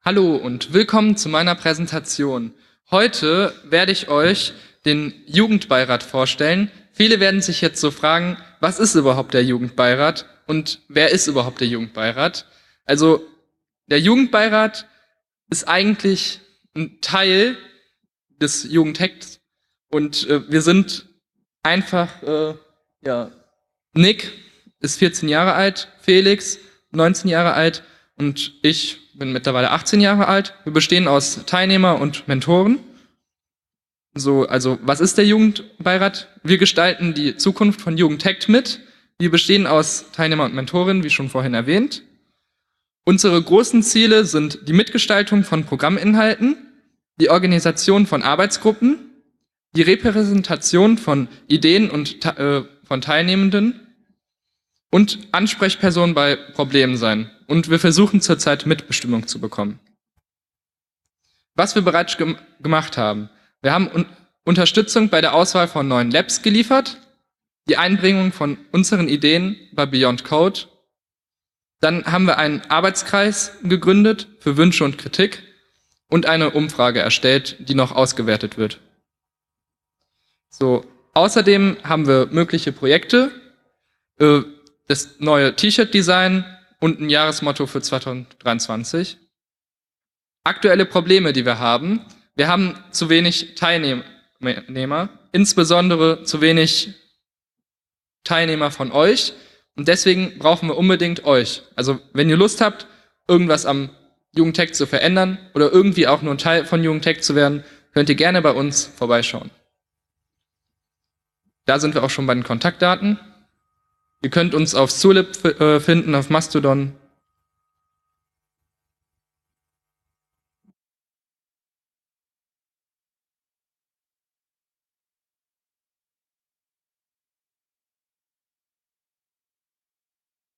Hallo und willkommen zu meiner Präsentation. Heute werde ich euch den Jugendbeirat vorstellen. Viele werden sich jetzt so fragen, was ist überhaupt der Jugendbeirat und wer ist überhaupt der Jugendbeirat? Also der Jugendbeirat ist eigentlich ein Teil des Jugendhacks und wir sind einfach, Nick ist 14 Jahre alt, Felix 19 Jahre alt und ich bin mittlerweile 18 Jahre alt. Wir bestehen aus Teilnehmer und Mentoren. Also, was ist der Jugendbeirat? Wir gestalten die Zukunft von Jugendhackt mit. Wir bestehen aus Teilnehmer und Mentorinnen, wie schon vorhin erwähnt. Unsere großen Ziele sind die Mitgestaltung von Programminhalten, die Organisation von Arbeitsgruppen, die Repräsentation von Ideen und von Teilnehmenden und Ansprechperson bei Problemen sein. Und wir versuchen zurzeit Mitbestimmung zu bekommen. Was wir bereits gemacht haben. Wir haben Unterstützung bei der Auswahl von neuen Labs geliefert, die Einbringung von unseren Ideen bei Beyond Code. Dann haben wir einen Arbeitskreis gegründet für Wünsche und Kritik und eine Umfrage erstellt, die noch ausgewertet wird. Außerdem haben wir mögliche Projekte, das neue T-Shirt-Design und ein Jahresmotto für 2023. Aktuelle Probleme, die wir haben zu wenig Teilnehmer, insbesondere zu wenig Teilnehmer von euch. Und deswegen brauchen wir unbedingt euch. Also wenn ihr Lust habt, irgendwas am Jugendtech zu verändern oder irgendwie auch nur ein Teil von Jugendtech zu werden, könnt ihr gerne bei uns vorbeischauen. Da sind wir auch schon bei den Kontaktdaten. Ihr könnt uns auf Zulip finden, auf Mastodon